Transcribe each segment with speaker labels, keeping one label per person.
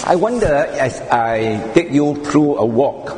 Speaker 1: I wonder, as I take you through a walk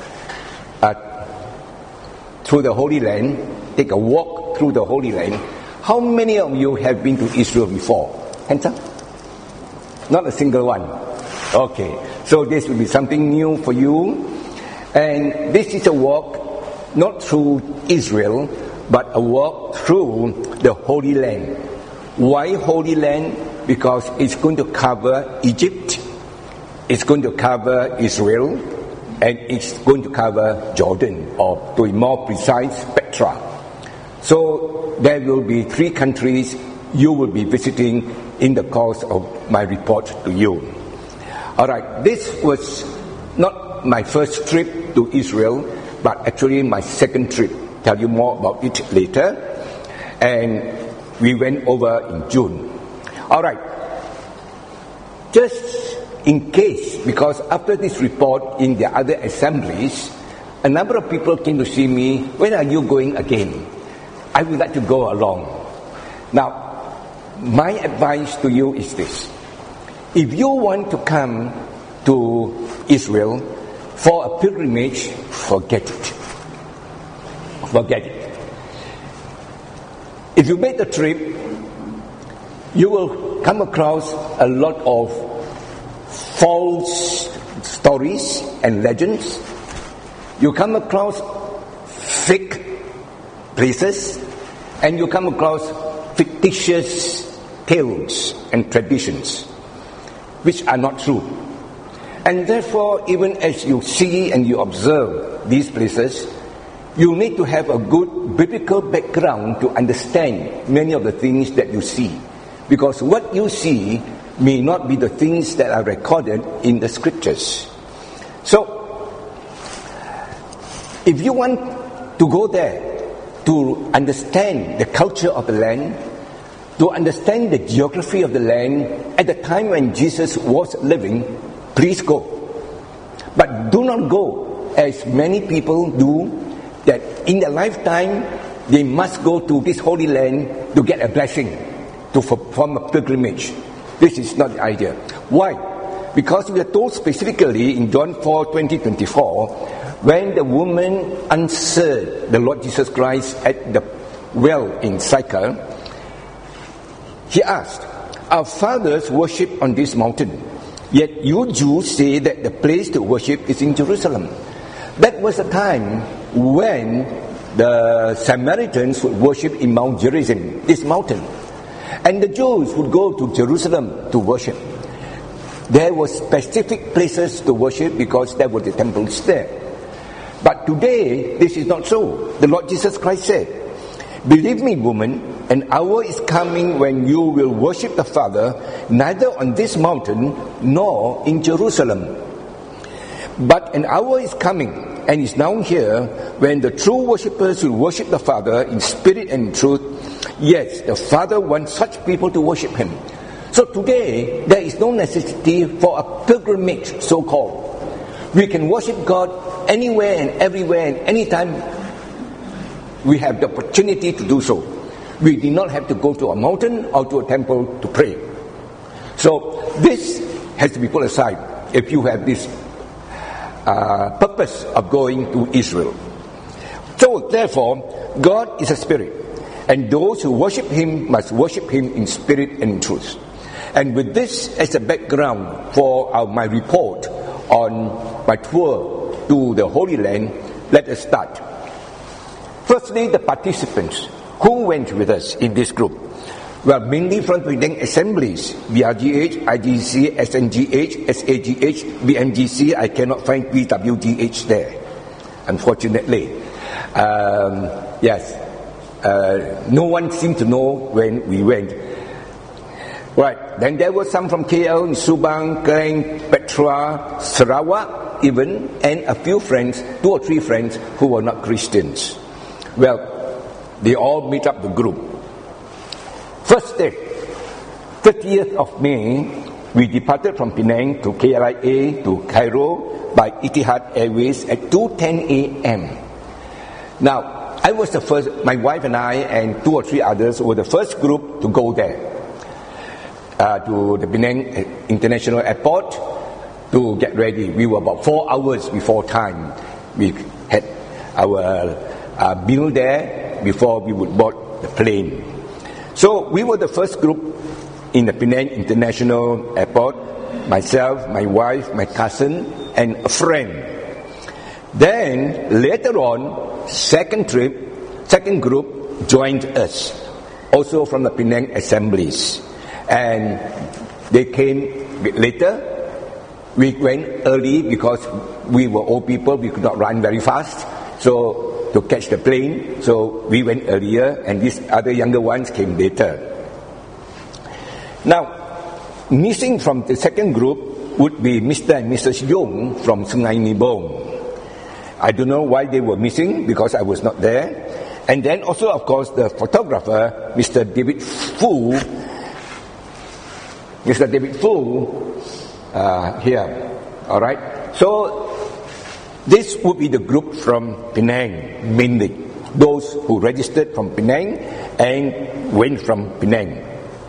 Speaker 1: through the Holy Land, take a walk through the Holy Land, how many of you have been to Israel before? Hands up? Not a single one. Okay, so this will be something new for you. And this is a walk not through Israel, but a walk through the Holy Land. Why Holy Land? Because it's going to cover Egypt, it's going to cover Israel, and it's going to cover Jordan, or to be more precise, Petra. So there will be 3 countries you will be visiting in the course of my report to you. Alright, this was not my first trip to Israel, but actually my second trip. Tell you more about it later. And we went over in June. Alright, just in case, because after this report in the other assemblies, a number of people came to see me, when are you going again? I would like to go along. Now, my advice to you is this. If you want to come to Israel for a pilgrimage, forget it. Forget it. If you make the trip, you will come across a lot of false stories and legends. You come across fake places, and you come across fictitious tales and traditions which are not true. And therefore, even as you see and you observe these places, you need to have a good biblical background to understand many of the things that you see. Because what you see may not be the things that are recorded in the scriptures. So, if you want to go there to understand the culture of the land, to understand the geography of the land at the time when Jesus was living, please go. But do not go as many people do, that in their lifetime they must go to this Holy Land to get a blessing, to perform a pilgrimage. This is not the idea. Why? Because we are told specifically in John 4:20-24, when the woman answered the Lord Jesus Christ at the well in Sychar, he asked, "Our fathers worship on this mountain, yet you Jews say that the place to worship is in Jerusalem." That was a time when the Samaritans would worship in Mount Gerizim, this mountain. And the Jews would go to Jerusalem to worship. There were specific places to worship because there were the temples there. But today, this is not so. The Lord Jesus Christ said, "Believe me, woman, an hour is coming when you will worship the Father, neither on this mountain nor in Jerusalem. But an hour is coming, and is now here, when the true worshippers will worship the Father in spirit and in truth. Yes, the Father wants such people to worship Him." So today, there is no necessity for a pilgrimage, so-called. We can worship God anywhere and everywhere and anytime we have the opportunity to do so. We do not have to go to a mountain or to a temple to pray. So this has to be put aside if you have this purpose of going to Israel. So therefore, God is a spirit, and those who worship Him must worship Him in spirit and in truth. And with this as a background for my report on my tour to the Holy Land, let us start. Firstly, the participants. Who went with us in this group? Well, mainly from Penang assemblies, BRGH, IGC, SNGH, SAGH, BMGC. I cannot find PWGH there, unfortunately. No one seemed to know when we went. Right, then there were some from KL, Subang, Klang, Petra, Sarawak even, and a few friends, 2 or 3 friends who were not Christians. Well, they all made up the group. First day, 30th of May, we departed from Penang to KLIA to Cairo by Etihad Airways at 2:10 a.m. Now, I was the first, my wife and I and 2 or 3 others were the first group to go there, to the Penang International Airport, to get ready. We were about 4 hours before time. We had our meal there before we would board the plane. So we were the first group in the Penang International Airport. Myself, my wife, my cousin, and a friend. Then later on, second group joined us, also from the Penang assemblies, and they came a bit later. We went early because we were old people, we could not run very fast, so to catch the plane, so we went earlier, and these other younger ones came later. Now, missing from the second group would be Mr. and Mrs. Yong from Sungai Nibong. I don't know why they were missing, because I was not there. And then also, of course, the photographer, Mr. David Fu, here. All right. So this would be the group from Penang, mainly those who registered from Penang and went from Penang.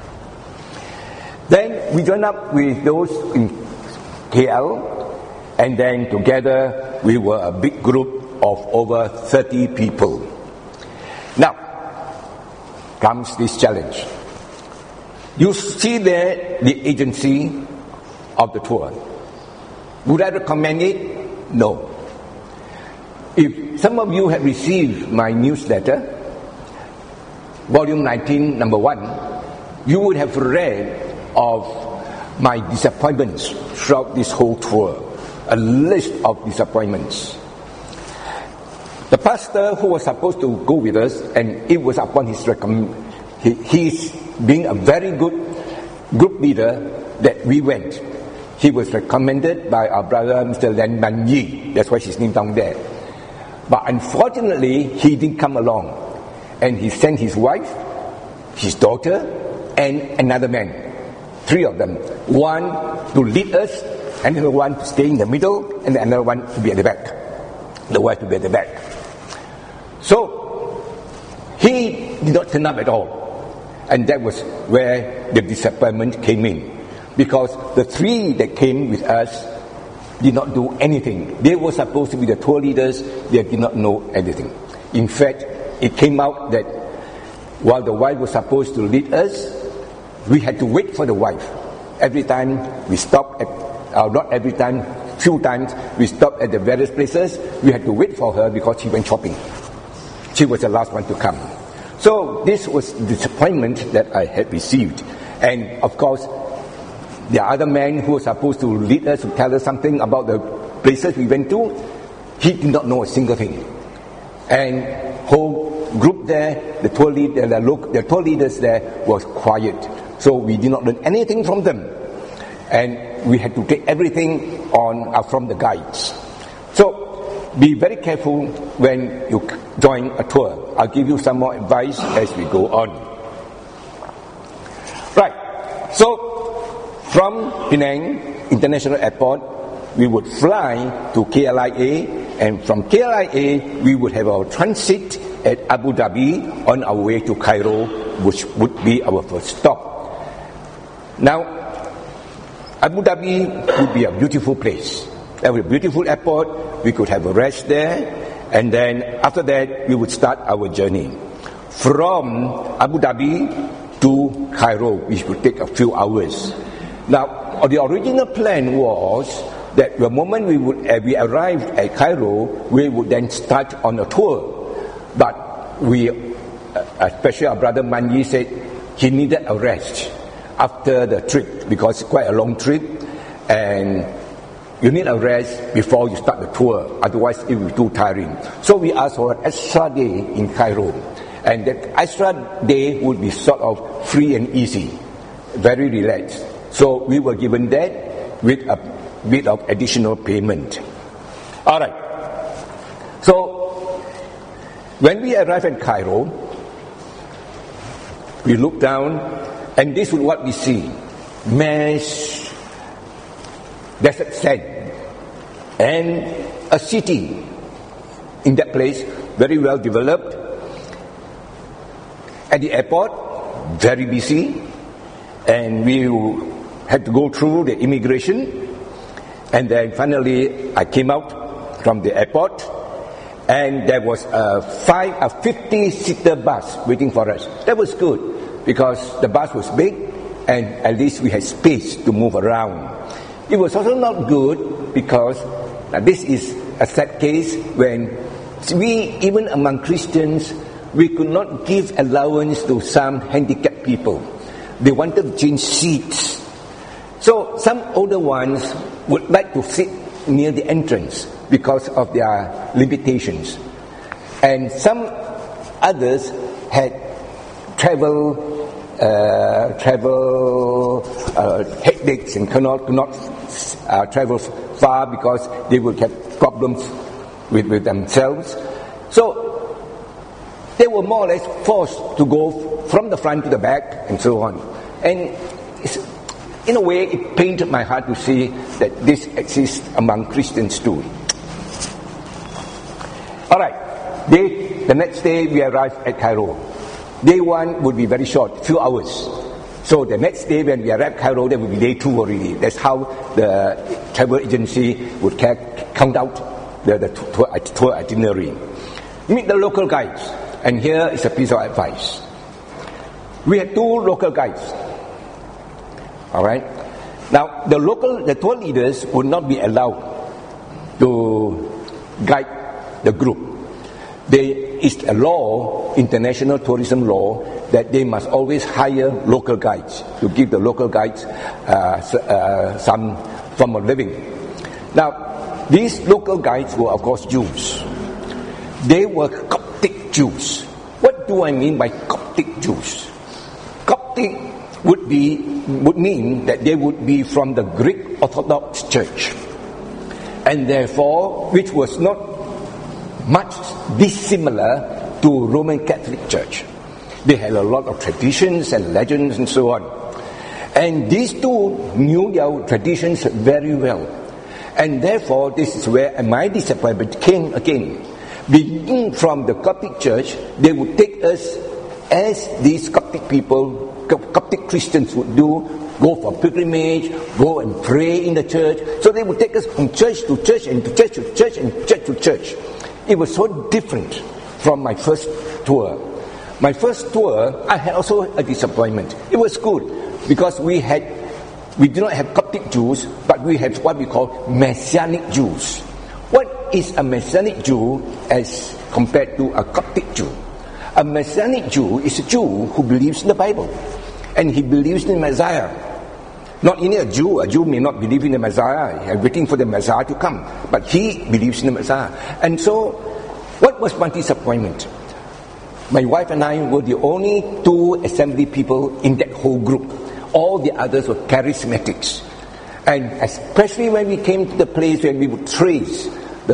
Speaker 1: Then we joined up with those in KL, and then together we were a big group of over 30 people. Now comes this challenge. You see there the agency of the tour. Would I recommend it? No. If some of you have received my newsletter, volume 19, number 1, you would have read of my disappointments throughout this whole tour, a list of disappointments. The pastor who was supposed to go with us, and it was upon his he's being a very good group leader that we went. He was recommended by our brother Mr. Len Man Yi, that's why his name down there. But unfortunately, he didn't come along, and he sent his wife, his daughter, and another man. 3 of them. One to lead us, another one to stay in the middle, and another one to be at the back. The wife to be at the back. So, he did not turn up at all. And that was where the disappointment came in. Because the 3 that came with us did not do anything. They were supposed to be the tour leaders, they did not know anything. In fact, it came out that while the wife was supposed to lead us, we had to wait for the wife. Every time we stopped at, not every time, few times, we stopped at the various places, we had to wait for her because she went shopping. She was the last one to come. So this was the disappointment that I had received. And of course, the other man who was supposed to lead us, to tell us something about the places we went to, he did not know a single thing. And whole group there, the tour leaders there was quiet. So we did not learn anything from them. And we had to take everything from the guides. So be very careful when you join a tour. I'll give you some more advice as we go on. Right. So from Penang International Airport, we would fly to KLIA, and from KLIA we would have our transit at Abu Dhabi on our way to Cairo, which would be our first stop. Now, Abu Dhabi would be a beautiful place. There was a beautiful airport, we could have a rest there, and then after that we would start our journey. From Abu Dhabi to Cairo, which would take a few hours. Now, the original plan was that the moment we arrived at Cairo, we would then start on a tour. But we, especially our brother Manyi, said he needed a rest after the trip, because it's quite a long trip, and you need a rest before you start the tour, otherwise it will be too tiring. So we asked for an extra day in Cairo, and that extra day would be sort of free and easy, very relaxed. So we were given that with a bit of additional payment. Alright, so when we arrived in Cairo, we looked down, and this is what we see: mesh, desert sand, and a city in that place, very well developed. At the airport, very busy, and we had to go through the immigration, And then finally, I came out from the airport, and there was a 50-seater bus waiting for us. That was good, because the bus was big, and at least we had space to move around. It was also not good, because this is a sad case when we, even among Christians, we could not give allowance to some handicapped people. They wanted to change seats. So some older ones would like to sit near the entrance because of their limitations. And some others had travel headaches and could not travel far because they would have problems with themselves. So they were more or less forced to go from the front to the back and so on. And in a way, it pained my heart to see that this exists among Christians too. Alright, the next day we arrived at Cairo. Day one would be very short, few hours. So the next day when we arrived at Cairo, there would be day two already. That's how the travel agency would count out the tour itinerary. Meet the local guides. And here is a piece of advice. We had two local guides. Alright? Now, the tour leaders would not be allowed to guide the group. There is a law, international tourism law, that they must always hire local guides to give the local guides some form of living. Now, these local guides were, of course, Jews. They were Coptic Jews. What do I mean by Coptic Jews? Coptic would mean that they would be from the Greek Orthodox Church, and therefore which was not much dissimilar to Roman Catholic Church. They had a lot of traditions and legends and so on, and these two knew their traditions very well, and therefore this is where my disappointment came again. Beginning from the Coptic Church, they would take us as these Coptic people, Coptic Christians would do, go for pilgrimage, go and pray in the church. So they would take us from church to church and to church to church and church to church. It was so different from my first tour. My first tour, I had also a disappointment. It was good because we did not have Coptic Jews, but we had what we call Messianic Jews. What is a Messianic Jew as compared to a Coptic Jew? A Messianic Jew is a Jew who believes in the Bible, and he believes in the Messiah. Not only a Jew may not believe in the Messiah, waiting for the Messiah to come, but he believes in the Messiah. And so, what was my disappointment? My wife and I were the only two assembly people in that whole group. All the others were charismatics. And especially when we came to the place where we would trace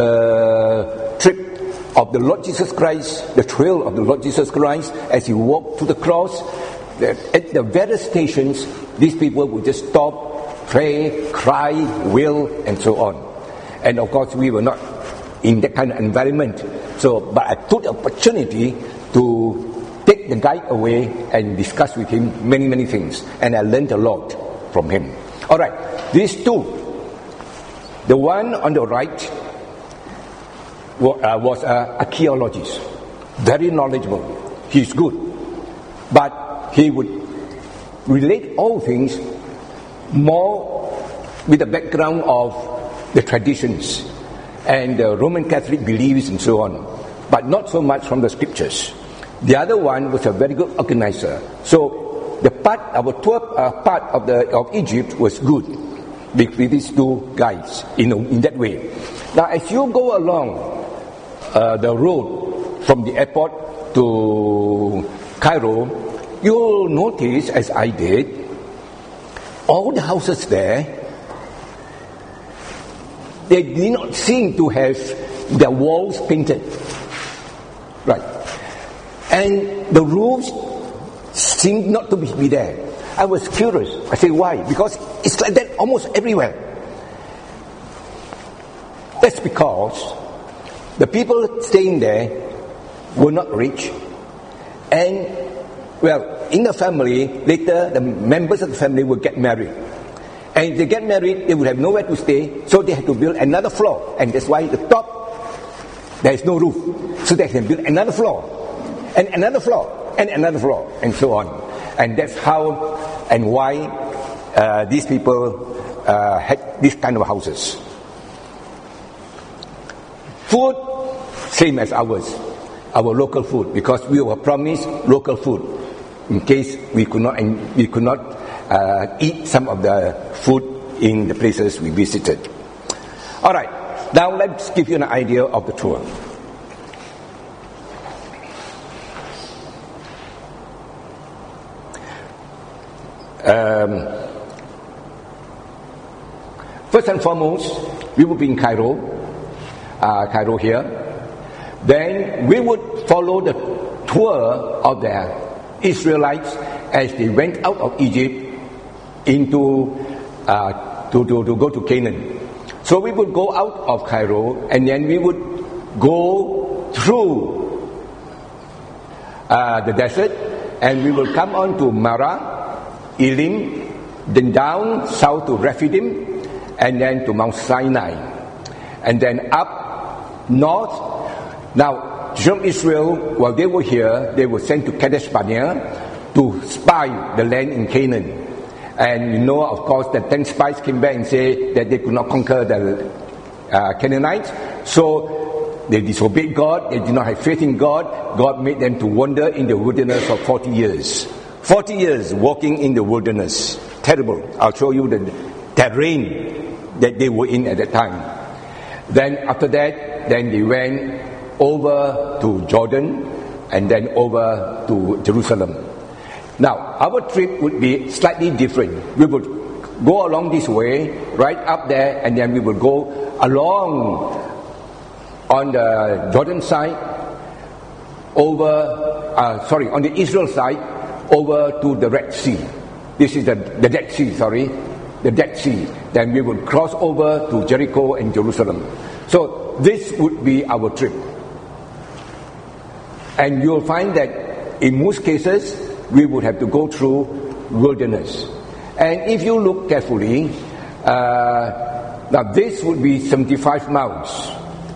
Speaker 1: the trip of the Lord Jesus Christ, the trail of the Lord Jesus Christ, as he walked to the cross, at the various stations, these people would just stop, pray, cry, wail, and so on. And of course, we were not in that kind of environment. But I took the opportunity to take the guide away and discuss with him many, many things. And I learned a lot from him. Alright, these two. The one on the right was an archaeologist, very knowledgeable. He's good, but he would relate all things more with the background of the traditions and the Roman Catholic beliefs and so on, but not so much from the scriptures. The other one was a very good organizer. So our tour part of Egypt was good with these two guides in that way. Now, as you go along the road from the airport to Cairo, you'll notice, as I did, all the houses there, they did not seem to have their walls painted. Right. And the roofs seemed not to be there. I was curious. I said, why? Because it's like that almost everywhere. That's because the people staying there were not rich. And, well, in the family, later the members of the family would get married. And if they get married, they would have nowhere to stay, so they had to build another floor. And that's why the top, there is no roof. So they can build another floor, and another floor, and another floor, and so on. And that's how and why these people had this kind of houses. Food, same as ours, our local food, because we were promised local food in case we could not eat some of the food in the places we visited. All right, now let's give you an idea of the tour. First and foremost, we will be in Cairo here. Then we would follow the tour of the Israelites as they went out of Egypt into to go to Canaan. So we would go out of Cairo, and then we would go through the desert, and we will come on to Marah, Elim, then down south to Rephidim, and then to Mount Sinai, and then up north. Now, children of Israel, while they were here, they were sent to Kadesh Barnea to spy the land in Canaan. And you know, of course, that 10 spies came back and said that they could not conquer the Canaanites. So they disobeyed God, they did not have faith in God. God made them to wander in the wilderness for 40 years. 40 years walking in the wilderness. Terrible. I'll show you the terrain that they were in at that time. Then after that, then they went over to Jordan and then over to Jerusalem. Now, our trip would be slightly different. We would go along this way, right up there, and then we would go along on the Jordan side, on the Israel side, over to the Red Sea. This is the Dead Sea, the Dead Sea. Then we would cross over to Jericho and Jerusalem. So this would be our trip. And you'll find that in most cases, we would have to go through wilderness. And if you look carefully, now this would be 75 miles.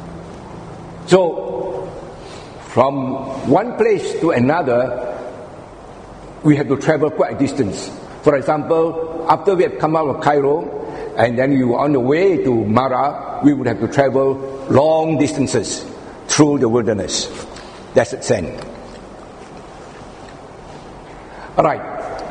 Speaker 1: So, from one place to another, we have to travel quite a distance. For example, after we have come out of Cairo, and then we were on the way to Marah, we would have to travel long distances through the wilderness. That's at sand. All right.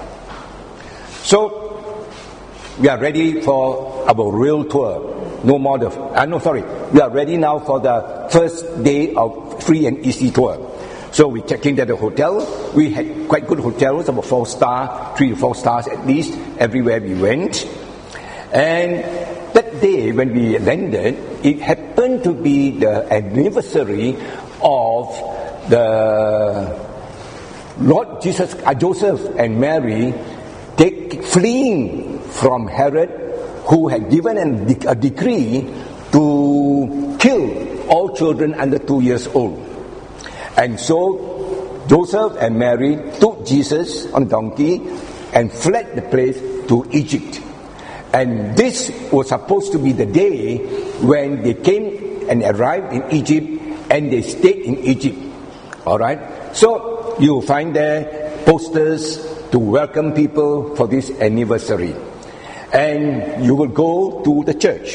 Speaker 1: So we are ready for our real tour. We are ready now for the first day of free and easy tour. So we checked in at the hotel. We had quite good hotels, about 4 stars, 3 to 4 stars at least, everywhere we went. And that day when we landed, it happened to be the anniversary of the Lord Jesus, Joseph and Mary fleeing from Herod, who had given a decree to kill all children under 2 years old. And so Joseph and Mary took Jesus on a donkey and fled the place to Egypt. And this was supposed to be the day when they came and arrived in Egypt, and they stayed in Egypt. All right? So you'll find there posters to welcome people for this anniversary. And you will go to the church.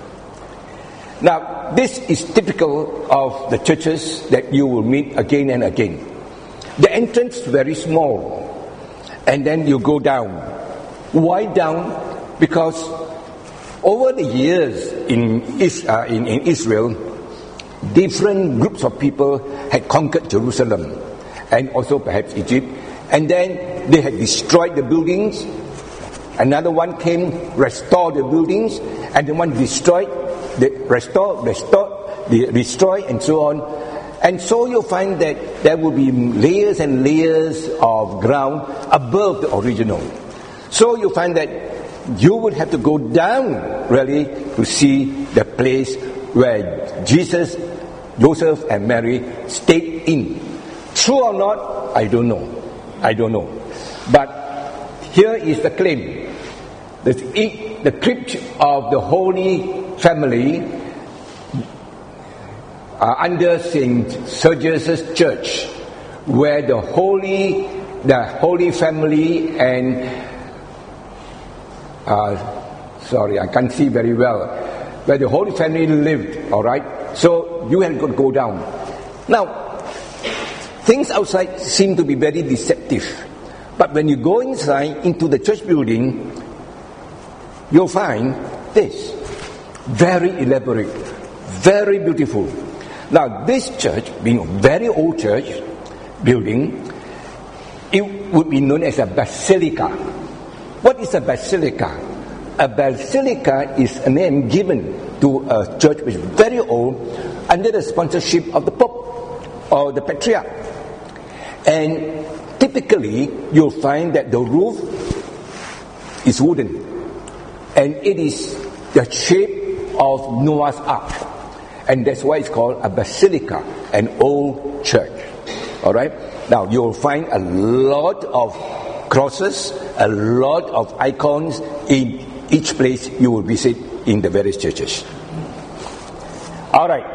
Speaker 1: Now, this is typical of the churches that you will meet again and again. The entrance is very small, and then you go down. Why down? Because over the years in Israel, different groups of people had conquered Jerusalem and also perhaps Egypt, and then they had destroyed the buildings. Another one came, restored the buildings, and the one destroyed, they restored, destroy, and so on. And so you'll find that there will be layers and layers of ground above the original. So you find that you would have to go down really to see the place where Jesus, Joseph and Mary stayed in. True or not, I don't know. But here is the claim. the crypt of the Holy Family under St. Sergius' Church, where the Holy Family and sorry, I can't see very well, where the Holy Family lived, all right? So you have to go down. Now, things outside seem to be very deceptive, but when you go inside into the church building, you'll find this, very elaborate, very beautiful. Now, this church, being a very old church building, it would be known as a basilica. What is a basilica? A basilica is a name given to a church which is very old under the sponsorship of the Pope or the Patriarch. And typically, you'll find that the roof is wooden, and it is the shape of Noah's Ark. And that's why it's called a basilica, an old church. Alright? Now, you'll find a lot of crosses, a lot of icons in each place you will visit in the various churches. Alright.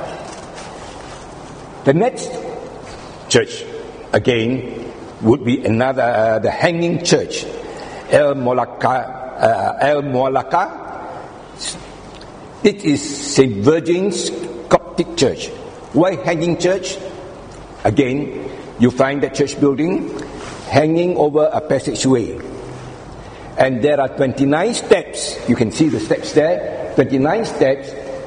Speaker 1: The next church, again, would be another, the hanging church, El Muallaka. It is St. Virgin's Coptic Church. Why hanging church? Again, you find that church building hanging over a passageway. And there are 29 steps. You can see the steps there. 29 steps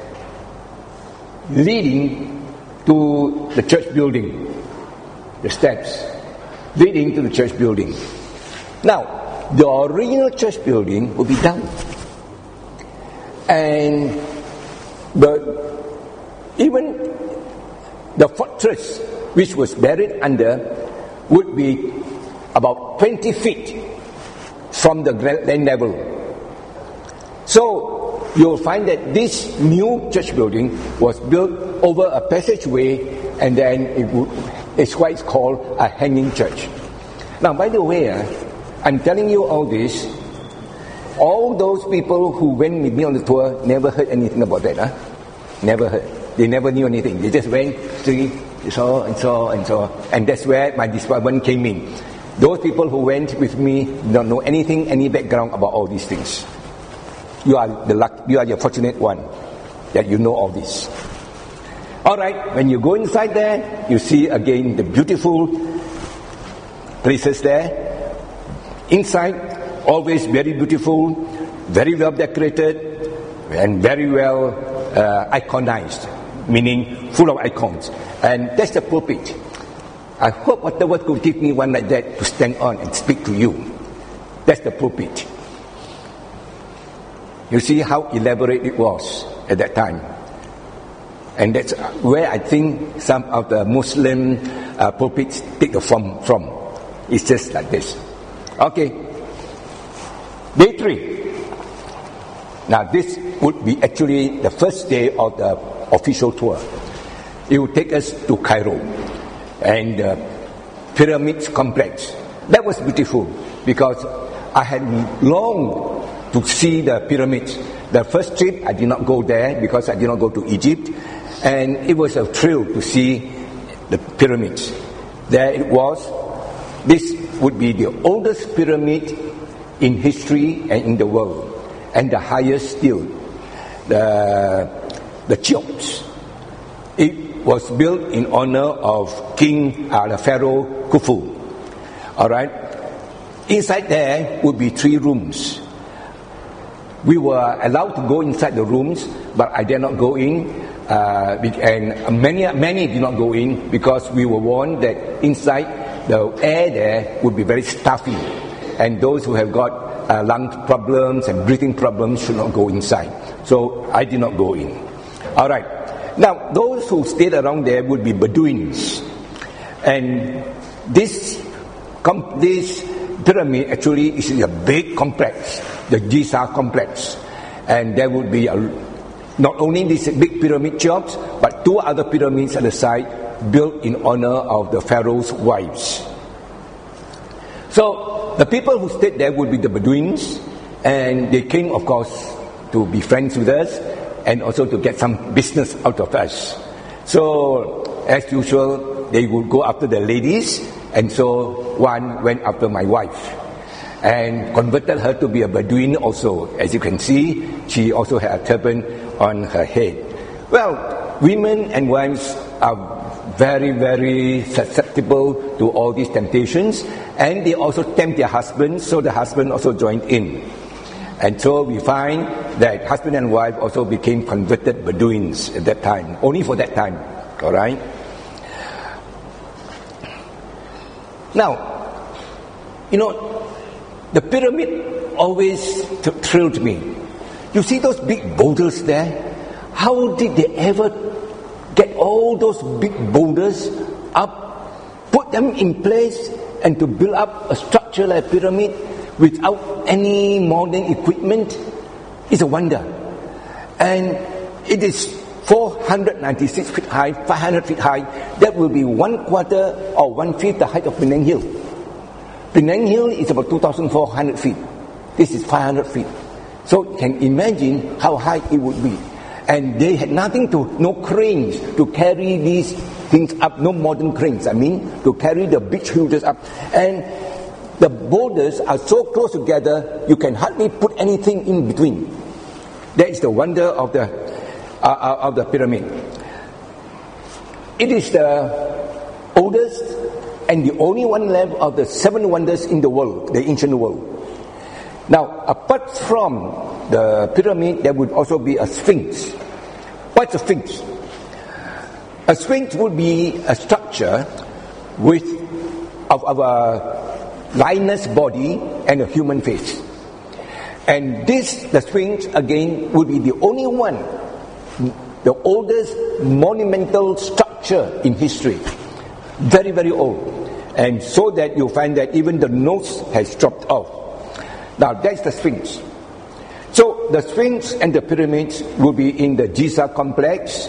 Speaker 1: leading to the church building. The steps leading to the church building. Now, the original church building will be down. And even the fortress which was buried under would be about 20 feet from the land level. So you'll find that this new church building was built over a passageway, and then it's why it's called a hanging church. Now, by the way, I'm telling you all this. All those people who went with me on the tour never heard anything about that. Never heard. They never knew anything. They just went, saw, and that's where my disappointment came in. Those people who went with me don't know anything, any background about all these things. You are the fortunate one that you know all this. All right, when you go inside there, you see again the beautiful places there. Inside, always very beautiful, very well decorated, and very well iconized, meaning full of icons. And that's the pulpit. I hope whatever could give me one like that to stand on and speak to you. That's the pulpit. You see how elaborate it was at that time. And that's where I think some of the Muslim pulpits take the form from. It's just like this. Okay. Day 3. Now this would be actually the first day of the official tour. It would take us to Cairo and the Pyramids complex. That was beautiful because I had longed to see the pyramids. The first trip I did not go there because I did not go to Egypt, and it was a thrill to see the pyramids. There it was. This would be the oldest pyramid in history and in the world, and the highest still, the Cheops. It was built in honor of King the Pharaoh Khufu. All right. Inside there would be 3 rooms. We were allowed to go inside the rooms, but I did not go in, and many did not go in because we were warned that inside the air there would be very stuffy, and those who have got lung problems and breathing problems should not go inside. So I did not go in. All right. Now those who stayed around there would be Bedouins, and this pyramid actually is a big complex, the Giza complex, and there would be not only this big pyramid Cheops, but 2 other pyramids at the side built in honor of the pharaoh's wives. So the people who stayed there would be the Bedouins, And they came, of course, to be friends with us and also to get some business out of us. So, as usual, they would go after the ladies, and so one went after my wife and converted her to be a Bedouin also. As you can see, she also had a turban on her head. Well, women and wives are very, very susceptible to all these temptations, and they also tempt their husbands, so the husband also joined in. And so we find that husband and wife also became converted Bedouins at that time, only for that time. All right? Now, the pyramid always thrilled me. You see those big boulders there? How did they ever get all those big boulders up, put them in place, and to build up a structure like a pyramid without any modern equipment? It's a wonder. And it is 496 feet high, 500 feet high. That will be 1/4 or 1/5 the height of Penang Hill. Penang Hill is about 2,400 feet. This is 500 feet. So you can imagine how high it would be. And they had no cranes to carry these things up, no modern cranes, to carry the big shoulders up. And the boulders are so close together, you can hardly put anything in between. That is the wonder of the pyramid. It is the oldest and the only one left of the 7 wonders in the world, the ancient world. Now, apart from the pyramid, there would also be a sphinx. What's a sphinx? A sphinx would be a structure of our lioness body and a human face. And the sphinx again would be the only one, the oldest monumental structure in history. Very, very old. And so that you'll find that even the nose has dropped off. Now that's the sphinx. So the sphinx and the pyramids will be in the Giza complex,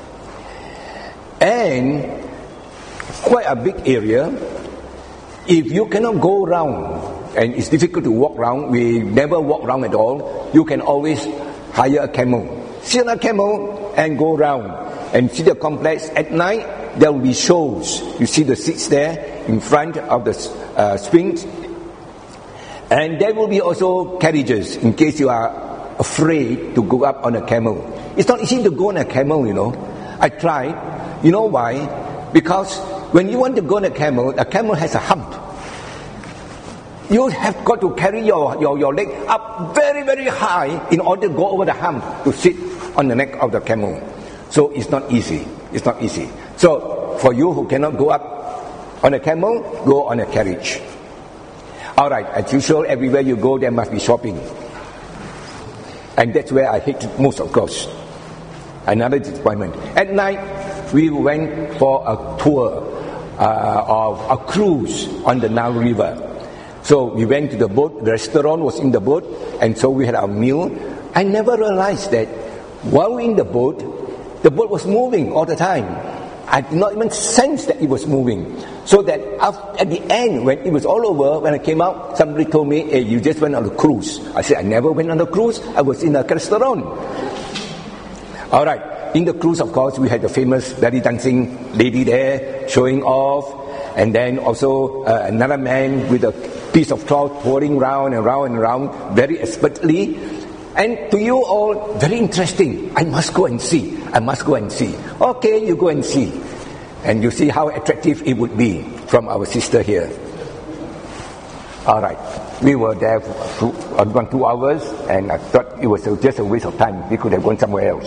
Speaker 1: and quite a big area. If you cannot go around, and it's difficult to walk around, we never walk around at all, you can always hire a camel. Sit on a camel and go around and see the complex. At night, there will be shows. You see the seats there in front of the Sphinx. And there will be also carriages in case you are afraid to go up on a camel. It's not easy to go on a camel, I tried. You know why? Because when you want to go on a camel has a hump. You have got to carry your leg up very, very high in order to go over the hump to sit on the neck of the camel. So it's not easy. It's not easy. So for you who cannot go up on a camel, go on a carriage. Alright, as usual, everywhere you go, there must be shopping. And that's where I hate most, of course. Another disappointment. At night, we went for a tour of a cruise on the Nile River. So we went to the boat, the restaurant was in the boat, and so we had our meal. I never realized that while in the boat was moving all the time. I did not even sense that it was moving. So that at the end, when it was all over, when I came out, somebody told me, hey, you just went on a cruise. I said, I never went on a cruise. I was in a restaurant. Alright, in the cruise, of course, we had the famous belly dancing lady there, showing off. And then also another man with a piece of cloth pouring round and round and round, very expertly. And to you all, very interesting. I must go and see. I must go and see. Okay, you go and see. And you see how attractive it would be from our sister here. Alright, we were there for about 2 hours, and I thought it was just a waste of time. We could have gone somewhere else.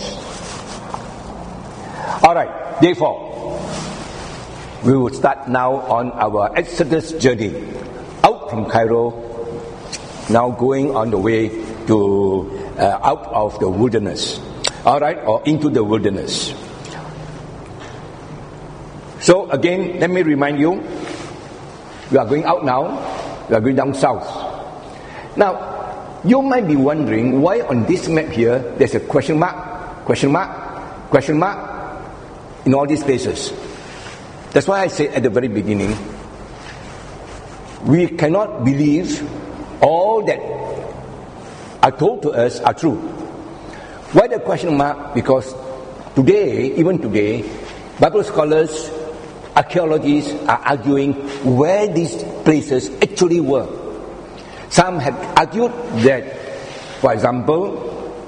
Speaker 1: Alright, day 4. We will start now on our Exodus journey. Out from Cairo, now going on the way to out of the wilderness. Alright, or into the wilderness. So again, let me remind you, we are going out now, we are going down south. Now, you might be wondering why on this map here, there's a question mark in all these places. That's why I said at the very beginning, we cannot believe all that are told to us are true. Why the question mark? Because today, even today, Bible scholars, archaeologists are arguing where these places actually were. Some have argued that, for example,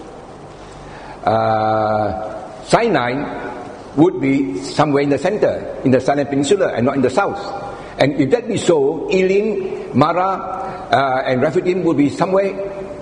Speaker 1: Sinai would be somewhere in the center, in the Sinai Peninsula, and not in the south. And if that be so, Elim, Marah, and Rephidim would be somewhere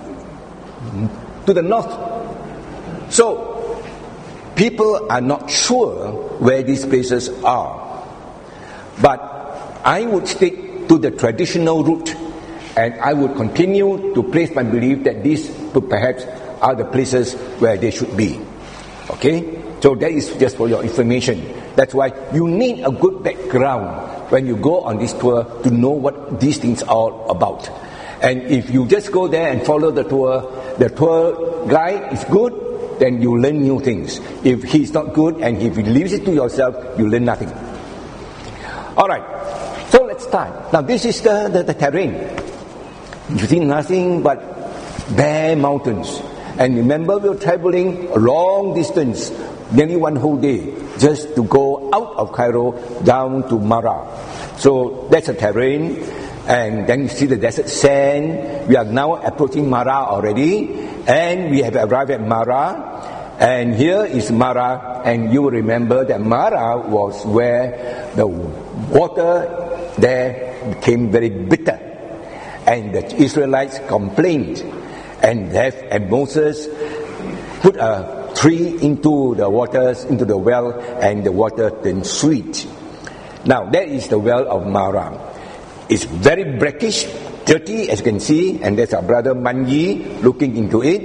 Speaker 1: to the north. So, people are not sure where these places are. But I would stick to the traditional route, and I would continue to place my belief that these perhaps are the places where they should be. Okay? So that is just for your information. That's why you need a good background when you go on this tour to know what these things are all about. And if you just go there and follow the tour guide is good, then you learn new things. If he's not good and if you leave it to yourself, you learn nothing. Alright, so let's start. Now this is the terrain. You see nothing but bare mountains. And remember, we were traveling a long distance, nearly one whole day, just to go out of Cairo down to Marah. So that's the terrain. And then you see the desert sand. We are now approaching Marah already. And we have arrived at Marah. And here is Marah. And you will remember that Marah was where the water there became very bitter. And the Israelites complained. And Moses put a tree into the waters, into the well, and the water turned sweet. Now, that is the well of Marah. It's very brackish, dirty, as you can see, and there's our brother Manyi looking into it.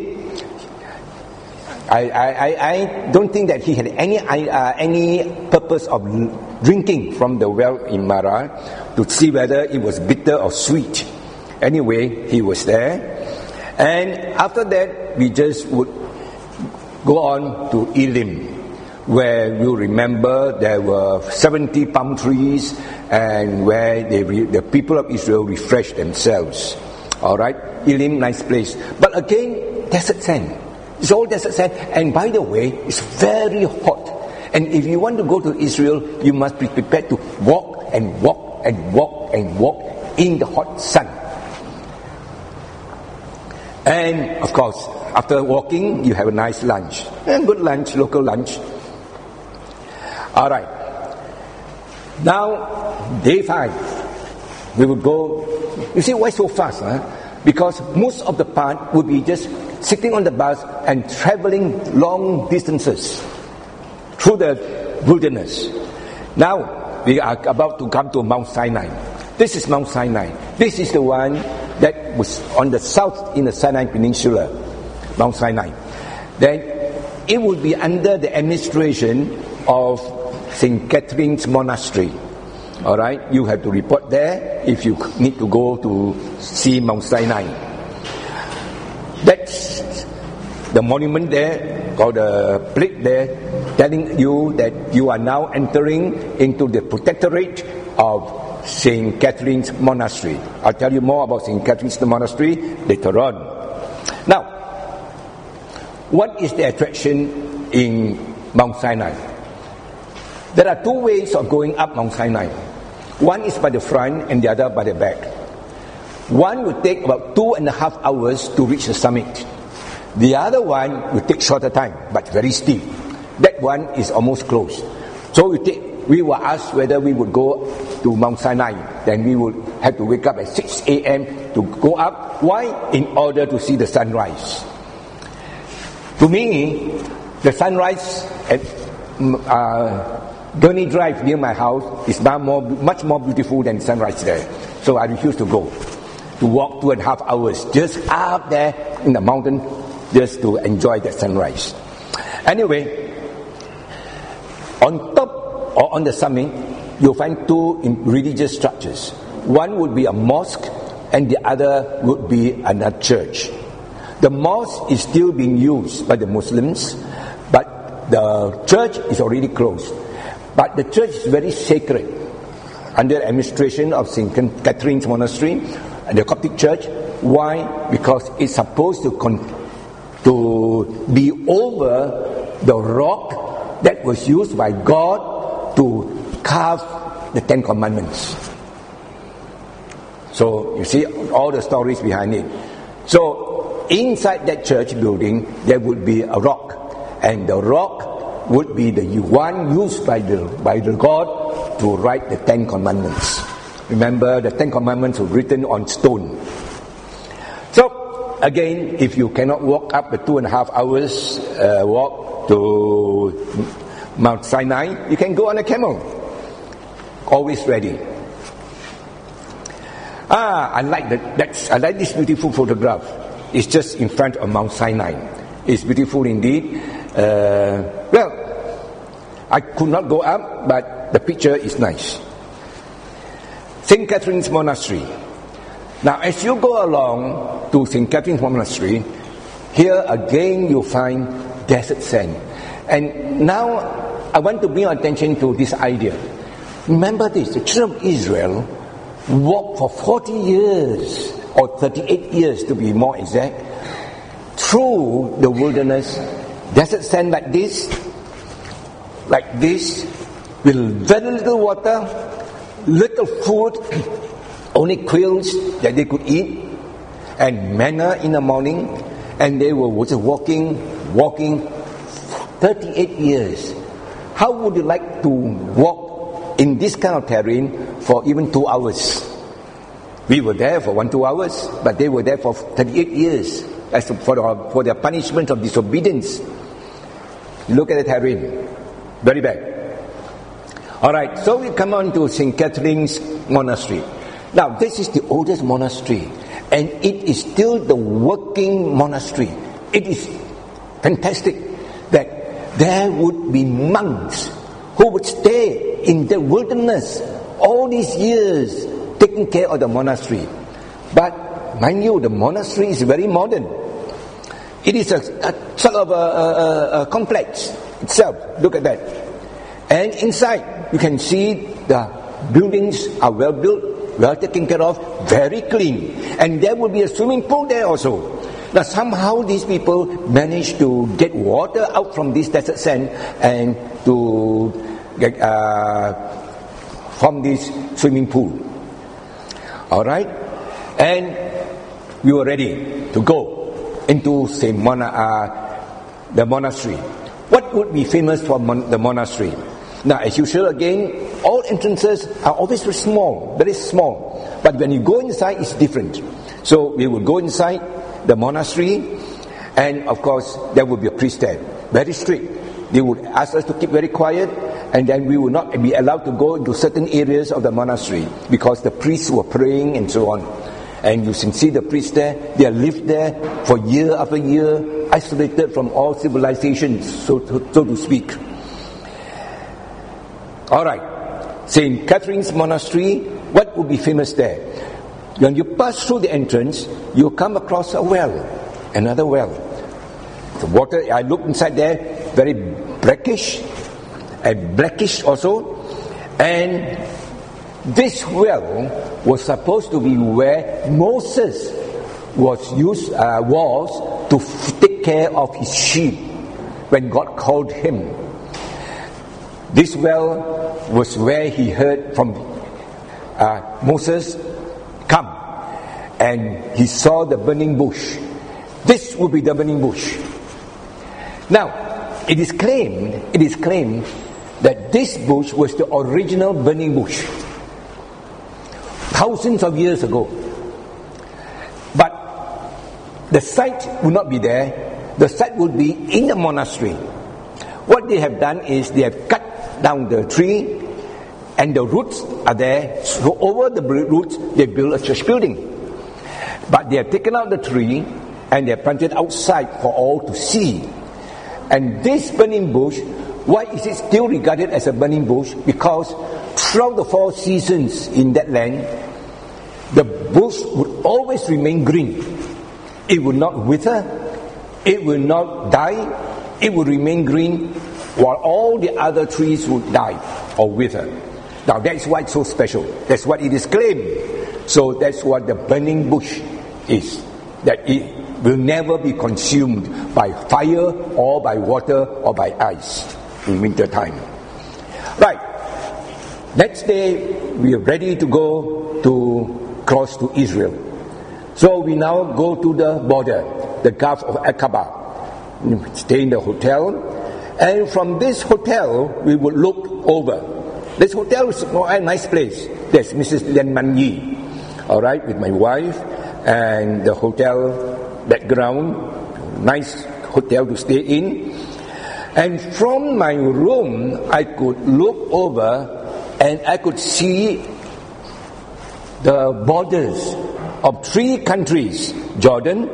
Speaker 1: I don't think that he had any purpose of drinking from the well in Marah to see whether it was bitter or sweet. Anyway, he was there. And after that, we just would go on to Elim, where you remember there were 70 palm trees and where the people of Israel refreshed themselves. Alright, Elim, nice place. But again, desert sand. It's all desert sand. And by the way, it's very hot. And if you want to go to Israel, you must be prepared to walk and walk and walk and walk in the hot sun. And of course, after walking, you have a nice lunch. And good lunch, local lunch. Alright. Now, day 5. We will go. You see why so fast? Because most of the part would be just sitting on the bus and traveling long distances through the wilderness. Now, we are about to come to Mount Sinai. This is Mount Sinai. This is the one that was on the south in the Sinai Peninsula, Mount Sinai. Then it would be under the administration of St. Catherine's Monastery. Alright, you have to report there if you need to go to see Mount Sinai. That's the monument there, or the plate there, telling you that you are now entering into the protectorate of St. Catherine's Monastery. I'll tell you more about St. Catherine's Monastery later on. Now, what is the attraction in Mount Sinai? There are two ways of going up Mount Sinai. One is by the front and the other by the back. One would take about 2.5 hours to reach the summit. The other one would take shorter time, but very steep. That one is almost closed. So we were asked whether we would go to Mount Sinai. Then we would have to wake up at 6 a.m. to go up. Why? In order to see the sunrise. To me, the sunrise at Gurney Drive near my house is much more beautiful than sunrise there. So I refuse to go. To walk 2.5 hours just up there in the mountain just to enjoy that sunrise. Anyway, on top or on the summit, you'll find two religious structures. One would be a mosque and the other would be another church. The mosque is still being used by the Muslims, but the church is already closed. But the church is very sacred. Under administration of St. Catherine's Monastery and the Coptic Church, Why? Because it's supposed to be over the rock that was used by God to carve the Ten Commandments. So you see all the stories behind it. So inside that church building there would be a rock, and the rock would be the one used by the God to write the Ten Commandments. Remember, the Ten Commandments were written on stone. So again, if you cannot walk up the 2.5 hours walk to Mount Sinai, you can go on a camel. Always ready. I like I like this beautiful photograph. It's just in front of Mount Sinai. It's beautiful indeed. Well, I could not go up, but the picture is nice. St. Catherine's Monastery. Now, as you go along to St. Catherine's Monastery, here again you find desert sand. And now I want to bring your attention to this idea. Remember this, the children of Israel walked for 40 years, or 38 years to be more exact, through the wilderness, desert sand like this, with very little water, little food, only quails that they could eat, and manna in the morning, and they were just walking 38 years. How would you like to walk in this kind of terrain for even 2 hours? We were there for 1-2 hours, but they were there for 38 years as for their punishment of disobedience. Look at the terrain. Very bad. Alright, so we come on to St. Catherine's Monastery. Now, this is the oldest monastery, and it is still the working monastery. It is fantastic that there would be monks who would stay in the wilderness all these years taking care of the monastery. But mind you, the monastery is very modern. It is a sort of a complex itself. Look at that. And inside you can see the buildings are well built, well taken care of, very clean. And there will be a swimming pool there also. Now somehow these people managed to get water out from this desert sand and to get from this swimming pool. Alright? And we were ready to go into the monastery. What would be famous for the monastery? Now, as usual, again, all entrances are always very small. But when you go inside, it's different. So we will go inside the monastery, and of course, there will be a priest there. Very strict. They would ask us to keep very quiet, and then we will not be allowed to go into certain areas of the monastery because the priests were praying and so on. And you can see the priests there. They have lived there for year after year, isolated from all civilizations, so to speak. Alright, St. Catherine's Monastery, what would be famous there? When you pass through the entrance, you come across a well, another well. The water, I looked inside there, very brackish and blackish also. And this well was supposed to be where Moses was to take care of his sheep when God called him. This well was where he heard from Moses, "Come," and he saw the burning bush. This would be the burning bush. Now, it is claimed that this bush was the original burning bush, thousands of years ago. But the site would not be there. The site would be in the monastery. What they have done is they have cut down the tree, and the roots are there. So over the roots, they build a church building. But they have taken out the tree, and they have planted outside for all to see. And this burning bush, why is it still regarded as a burning bush? Because throughout the 4 seasons in that land, the bush would always remain green. It will not wither, it will not die, it will remain green, while all the other trees would die or wither. Now that's why it's so special. That's what it is claimed. So that's what the burning bush is that it will never be consumed by fire or by water or by ice in winter time. Right. Next day, we are ready to go to cross to Israel. So we now go to the border, the Gulf of Aqaba. Stay in the hotel, and from this hotel we would look over. This hotel is a nice place. There's Mrs. Lien Man Yi, all right, with my wife, and the hotel background, nice hotel to stay in. And from my room, I could look over and I could see the borders of 3 countries: Jordan.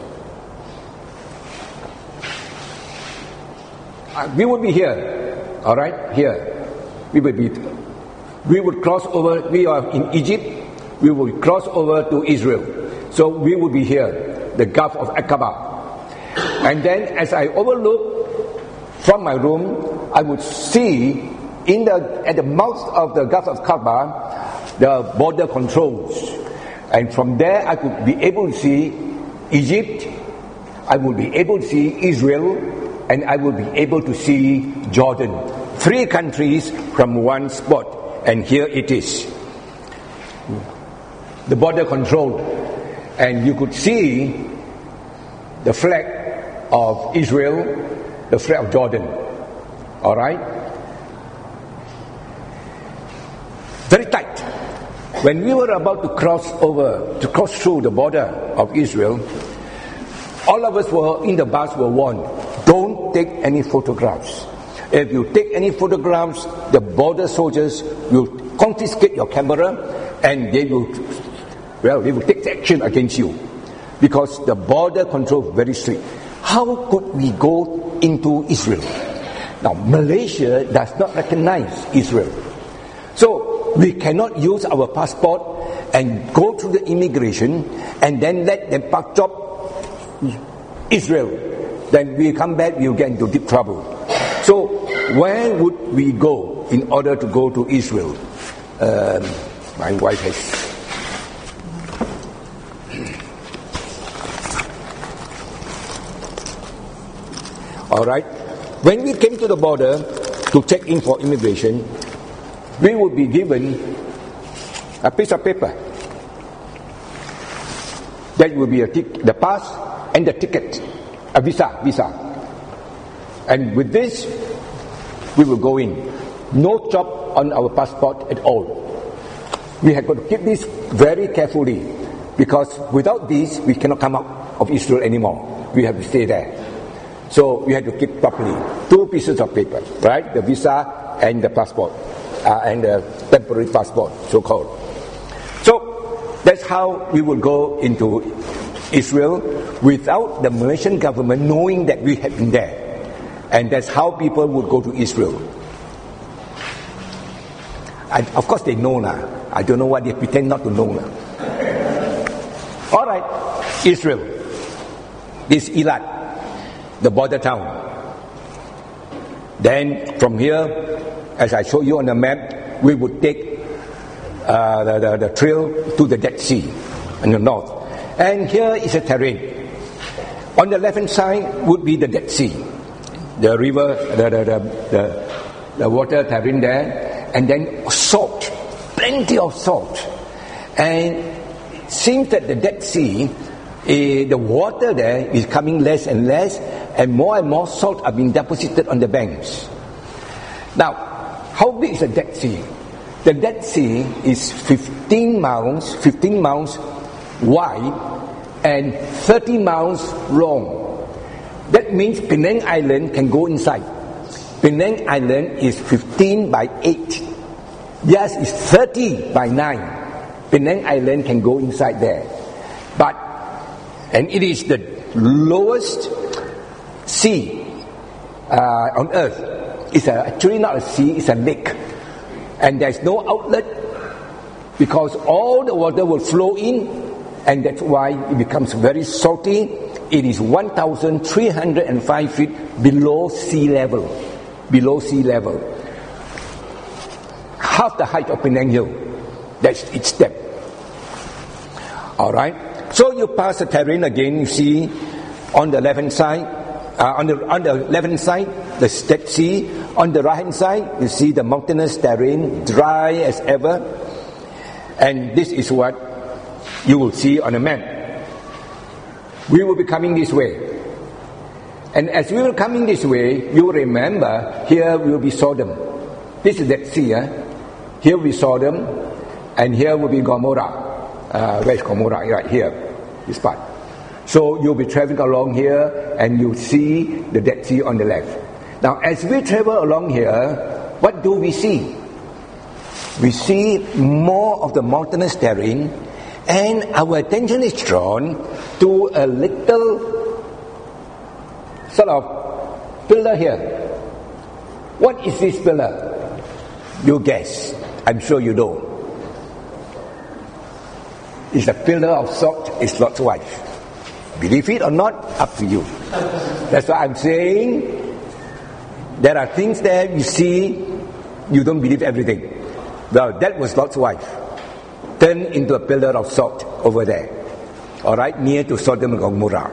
Speaker 1: We would be here, all right, here. We would cross over. We are in Egypt. We would cross over to Israel. So we would be here, the Gulf of Aqaba. And then, as I overlook from my room, I would see at the mouth of the Gulf of Aqaba the border controls, and from there I could be able to see Egypt. I would be able to see Israel. And I will be able to see Jordan. 3 countries from one spot. And here it is. The border control. And you could see the flag of Israel, the flag of Jordan. Alright? Very tight. When we were about to cross through the border of Israel, all of us were in the bus were warned, don't take any photographs. If you take any photographs, the border soldiers will confiscate your camera and they will take action against you. Because the border control is very strict. How could we go into Israel? Now, Malaysia does not recognize Israel. So, we cannot use our passport and go through the immigration and then let them chop Israel. Then we come back, we'll get into deep trouble. So, where would we go in order to go to Israel? My wife has... Alright, when we came to the border to check in for immigration, we would be given a piece of paper. That would be the pass and the ticket, a visa. And with this, we will go in. No chop on our passport at all. We have got to keep this very carefully, because without this, we cannot come out of Israel anymore. We have to stay there. So we have to keep properly 2 pieces of paper, right? The visa and the passport, and the temporary passport, so-called. So that's how we will go into Israel without the Malaysian government knowing that we have been there. And that's how people would go to Israel. And of course they know now. I don't know why they pretend not to know now. Alright, Israel. This Eilat, the border town. Then from here, as I show you on the map, we would take the trail to the Dead Sea in the north. And here is a terrain. On the left hand side would be the Dead Sea. The river, the water terrain there, and then salt, plenty of salt. And it seems that the Dead Sea, the water there is coming less and less, and more salt are being deposited on the banks. Now, how big is the Dead Sea? The Dead Sea is 15 miles wide and 30 miles long. That means Penang Island can go inside. Penang Island is 15 by 8. Yes, it's 30 by 9. Penang Island can go inside there. And it is the lowest sea on earth. It's actually not a sea, it's a lake. And there's no outlet because all the water will flow in, and that's why it becomes very salty. It is 1,305 feet below sea level. Below sea level. Half the height of Penang Hill. That's its depth. Alright? So you pass the terrain again, you see on the left-hand side, on the left-hand side, the Dead Sea. On the right-hand side, you see the mountainous terrain, dry as ever. And this is what you will see on the map. We will be coming this way. And as we were coming this way, you will remember, here will be Sodom. This is Dead Sea. Here will be Sodom, and here will be Gomorrah. Where is Gomorrah? Right here, this part. So you'll be traveling along here, and you see the Dead Sea on the left. Now, as we travel along here, what do we see? We see more of the mountainous terrain, and our attention is drawn to a little sort of pillar here. What is this pillar? You guess. I'm sure you know. It's a pillar of salt. It's Lot's wife. Believe it or not, up to you. That's what I'm saying. There are things there you see, you don't believe everything. Well, that was Lot's wife, turned into a pillar of salt over there. All right, near to Sodom and Gomorrah.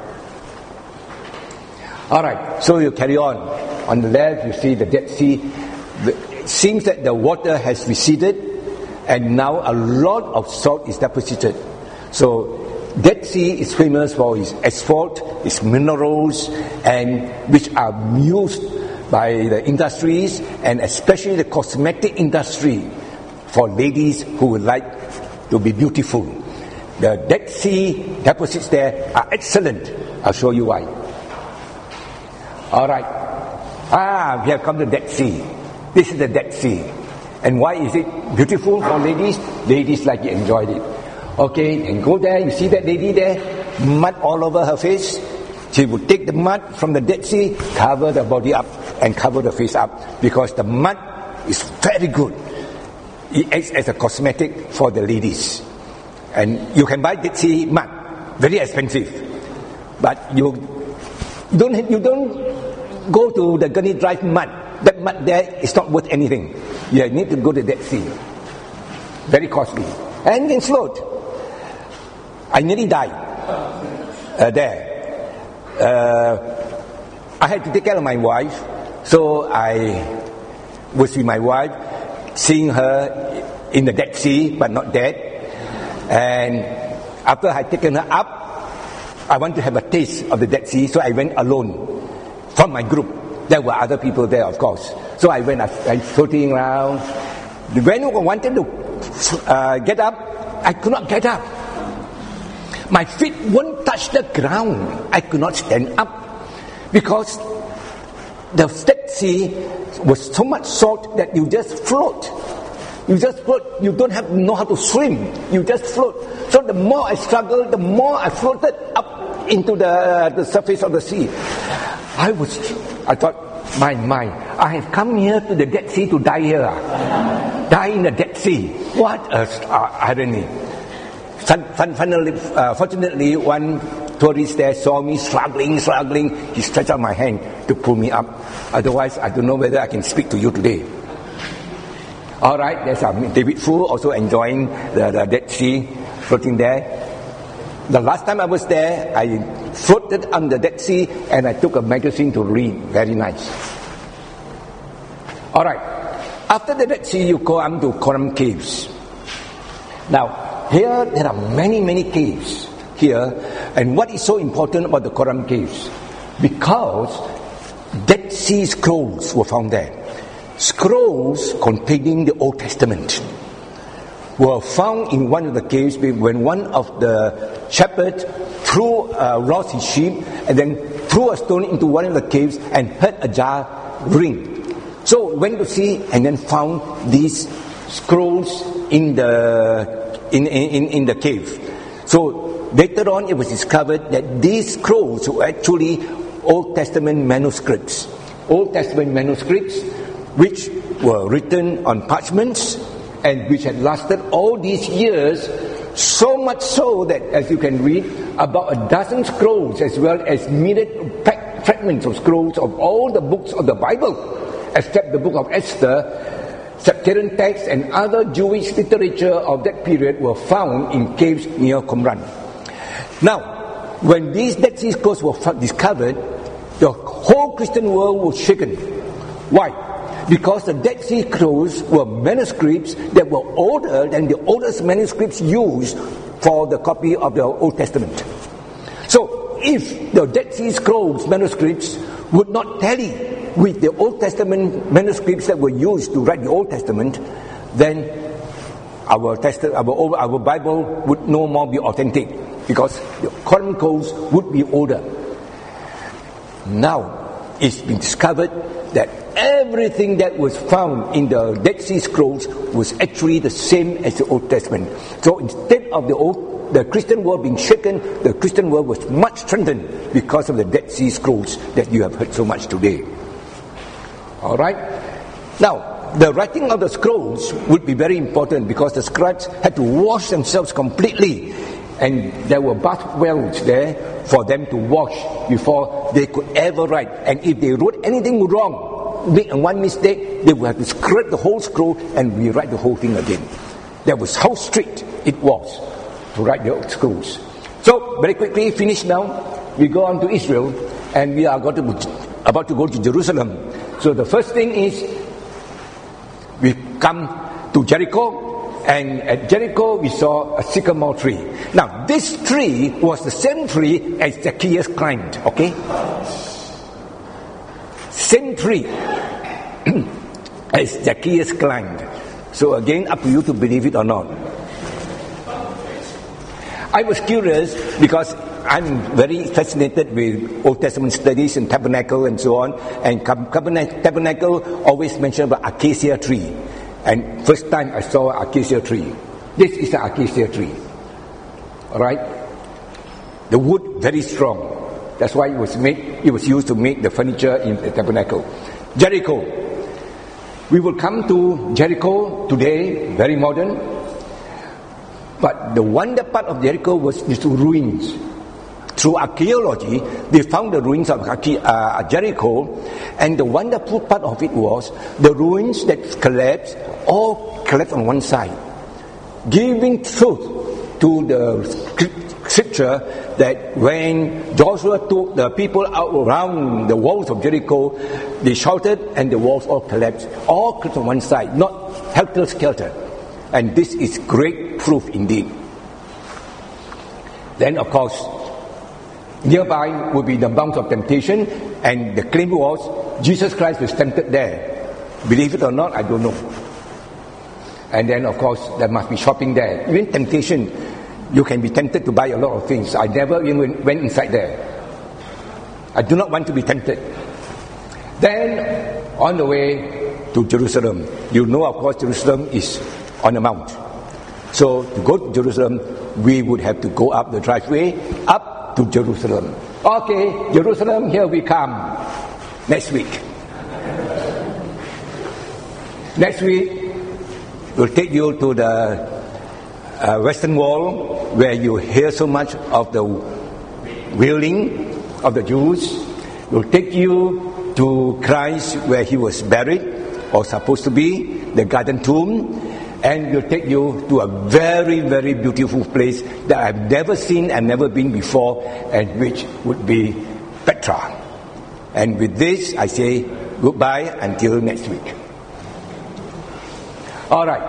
Speaker 1: All right, so you carry on. On the left, you see the Dead Sea. It seems that the water has receded, and now a lot of salt is deposited. So Dead Sea is famous for its asphalt, its minerals, and which are used by the industries, and especially the cosmetic industry, for ladies who would like to be beautiful. The Dead Sea deposits there are excellent. I'll show you why. All right. We have come to the Dead Sea. This is the Dead Sea. And why is it beautiful for ladies? Ladies like it, enjoyed it. Okay, and go there, you see that lady there? Mud all over her face. She would take the mud from the Dead Sea, cover the body up, and cover the face up, because the mud is very good. It acts as a cosmetic for the ladies. And you can buy Dead Sea mud, very expensive. But you don't go to the Gurney Drive mud. That mud there is not worth anything. You need to go to the Dead Sea. Very costly. And in float. I nearly died there. I had to take care of my wife, so I was with my wife, seeing her in the Dead Sea, but not dead. And after I had taken her up, I want to have a taste of the Dead Sea, so I went alone from my group. There were other people there, of course. So I went, I floating around. When I wanted to get up, I could not get up. My feet won't touch the ground. I could not stand up because the Dead Sea was so much salt that you just float. You just float. You don't have to know how to swim. You just float. So the more I struggled, the more I floated up into the surface of the sea. I thought, my, I have come here to the Dead Sea to die here. Die in the Dead Sea. What a irony. Fortunately, one tourist there saw me struggling. He stretched out my hand to pull me up. Otherwise, I don't know whether I can speak to you today. All right, there's David Fu also enjoying the Dead Sea, floating there. The last time I was there, I floated on the Dead Sea and I took a magazine to read. Very nice. All right. After the Dead Sea, you come to Qumran Caves. Now, here there are many caves here. And what is so important about the Qumran Caves? Because Dead Sea scrolls were found there. Scrolls containing the Old Testament were found in one of the caves when one of the shepherds lost his sheep and then threw a stone into one of the caves and heard a jar ring. So went to see and then found these scrolls in the cave. So later on it was discovered that these scrolls were actually Old Testament manuscripts. Old Testament manuscripts which were written on parchments and which had lasted all these years, so much so that, as you can read, about a dozen scrolls as well as myriad fragments of scrolls of all the books of the Bible, except the book of Esther, Septuagint texts and other Jewish literature of that period were found in caves near Qumran. Now, when these Dead Sea Scrolls were discovered, the whole Christian world was shaken. Why? Because the Dead Sea Scrolls were manuscripts that were older than the oldest manuscripts used for the copy of the Old Testament. So, if the Dead Sea Scrolls manuscripts would not tally with the Old Testament manuscripts that were used to write the Old Testament, then our Bible would no more be authentic, because the Chronicles would be older. Now, it's been discovered that everything that was found in the Dead Sea Scrolls was actually the same as the Old Testament. So instead of the Christian world being shaken, the Christian world was much strengthened because of the Dead Sea Scrolls that you have heard so much today. Alright? Now, the writing of the scrolls would be very important, because the scribes had to wash themselves completely, and there were bath wells there for them to wash before they could ever write. And if they wrote anything wrong, make one mistake, they would have to scrape the whole scroll and rewrite the whole thing again. That was how strict it was to write the scrolls. So, very quickly, finish now. We go on to Israel, and we are about to go to Jerusalem. So the first thing is, we come to Jericho, and at Jericho we saw a sycamore tree. Now, this tree was the same tree as Zacchaeus climbed, okay? Same tree as Zacchaeus climbed. So again, up to you to believe it or not. I was curious because I'm very fascinated with Old Testament studies and tabernacle and so on. And tabernacle always mentioned about acacia tree. And first time I saw an acacia tree. This is an acacia tree. Alright? The wood very strong. That's why it was used to make the furniture in the tabernacle. Jericho. We will come to Jericho today, very modern. But the wonder part of Jericho was these ruins. Through archaeology, they found the ruins of Jericho, and the wonderful part of it was the ruins that collapsed, all collapsed on one side, giving truth to the scripture that when Joshua took the people out around the walls of Jericho, they shouted and the walls all collapsed on one side, not helter-skelter. And this is great proof indeed. Then, of course, nearby would be the Mount of Temptation, and the claim was Jesus Christ was tempted there. Believe it or not, I don't know. And then, of course, there must be shopping there. Even temptation, you can be tempted to buy a lot of things. I never even went inside there. I do not want to be tempted. Then, on the way to Jerusalem, you know, of course, Jerusalem is on a mount. So, to go to Jerusalem, we would have to go up the driveway, up to Jerusalem. Okay, Jerusalem, here we come. Next week. Next week, we'll take you to the Western Wall, where you hear so much of the wailing of the Jews. We'll take you to Christ, where he was buried, or supposed to be, the garden tomb. And we'll take you to a very, very beautiful place that I've never seen and never been before, and which would be Petra. And with this, I say goodbye until next week. Alright.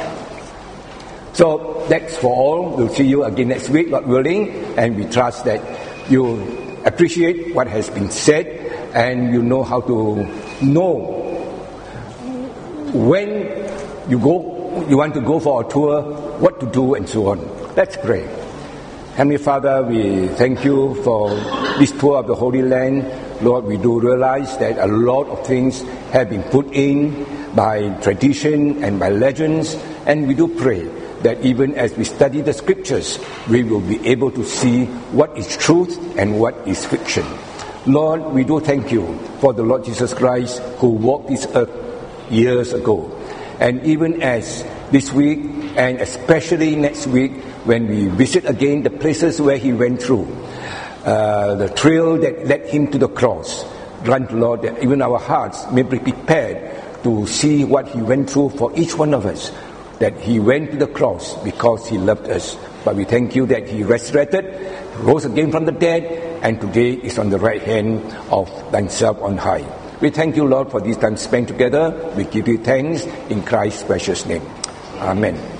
Speaker 1: So that's for all. We'll see you again next week, Lord willing, and we trust that you appreciate what has been said, and you know how to know when you want to go for a tour, what to do, and so on. Let's pray. Heavenly Father, we thank you for this tour of the Holy Land. Lord, we do realize that a lot of things have been put in by tradition and by legends, and we do pray that even as we study the scriptures, we will be able to see what is truth and what is fiction. Lord, we do thank you for the Lord Jesus Christ who walked this earth years ago. And even as this week, and especially next week, when we visit again the places where he went through, the trail that led him to the cross, grant, Lord, that even our hearts may be prepared to see what he went through for each one of us. that he went to the cross because he loved us. But we thank you that he resurrected, rose again from the dead, and today is on the right hand of thyself on high. We thank you, Lord, for this time spent together. We give you thanks in Christ's precious name. Amen.